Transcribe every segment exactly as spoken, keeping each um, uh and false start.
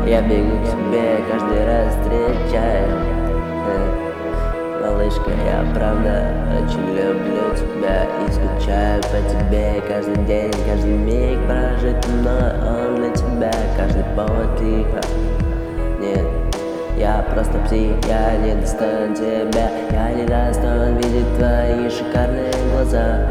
Я бегу к тебе, каждый раз встречаю. Малышка, я правда очень люблю тебя и скучаю по тебе. Каждый день, каждый миг прожит мной, он для тебя. Каждый повод тихо. Нет, я просто псих, я не достоин тебя. Я не достоин видеть твои шикарные глаза.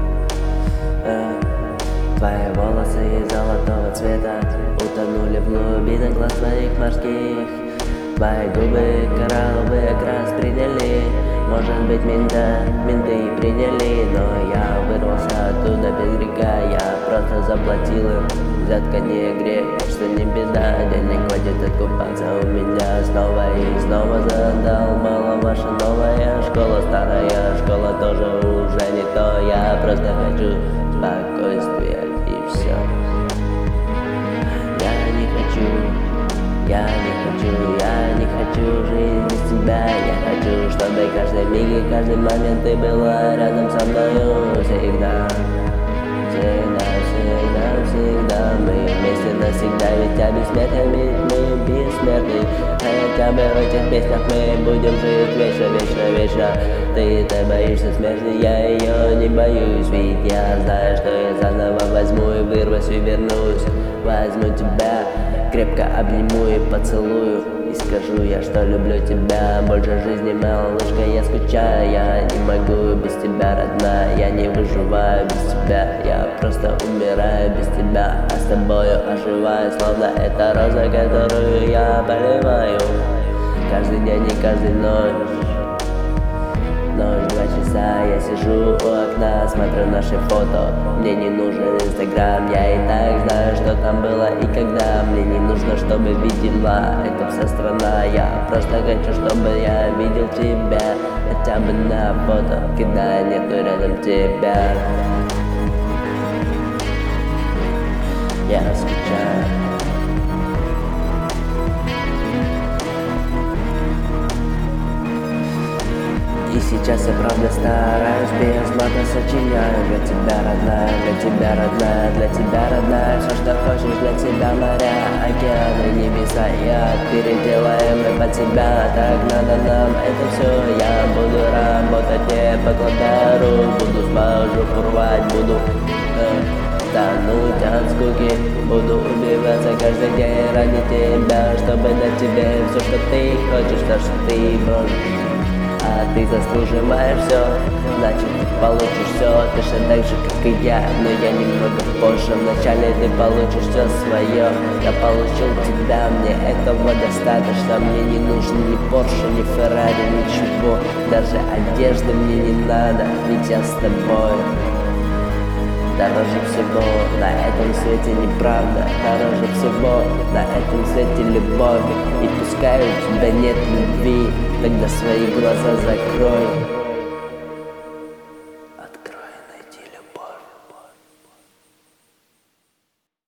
Твои волосы золотого цвета утонули в глубинах глаз твоих морских. Твои губы коралловый окрас приняли. Может быть, мента, менты и приняли, но я вырвался оттуда без греха. Я просто заплатил им, взятка не грех, что не беда. Денег хватит откупаться у меня снова и снова. Задолбала ваша новая школа, старая школа тоже уже не то. Я просто хочу спокойствия и все. Я не хочу, я не хочу, я не хочу жизнь без тебя. Я хочу, чтобы каждый миг и каждый момент ты была рядом со мною всегда. Всегда, всегда, всегда мы вместе навсегда. Ведь я бессмертен, ведь мы бессмертны. Хотя бы в этих песнях мы будем жить вечно, вечно, вечно. Ты, ты боишься смерти, я ее не боюсь. Ведь я знаю, что я заново возьму и вырвусь и вернусь. Возьму тебя, крепко обниму и поцелую. И скажу я, что люблю тебя больше жизни, малышка, я скучаю. Я не могу без тебя, родная, я не выживаю без тебя. Я просто умираю без тебя, а с тобою оживаю, словно эта роза, которую я поливаю. Каждый день и каждую ночь. Ночь, два часа, я сижу у окна, смотрю наши фото. Мне не нужен инстаграм, я и так знаю, что там было и когда. Мне не нужно, чтобы видела это вся страна. Я просто хочу, чтобы я видел тебя, хотя бы на фото, когда нету рядом тебя. Я скучаю. И сейчас я правда стараюсь, без мата сочиняю. Для тебя, родная, для тебя, родная, для тебя, родная. Все, что хочешь, для тебя моря, океаны, небеса. Я переделаем мы под себя, так надо нам это все. Я буду работать, не покладая рук. Буду свою жопу рвать, буду э, тонуть от скуки. Буду убиваться каждый день ради тебя, чтобы дать тебе все, что ты хочешь, то, что ты можешь. А ты заслуживаешь все, значит ты получишь все точно так же, как и я. Но я немного позже, вначале ты получишь все свое. Я получил тебя, мне этого достаточно. Мне не нужен ни Порше, ни Феррари, ничего. Даже одежды мне не надо, ведь я с тобой. Дороже всего на этом свете неправда, дороже всего на этом свете любовь. И пускай у тебя нет любви, тогда свои глаза закрой.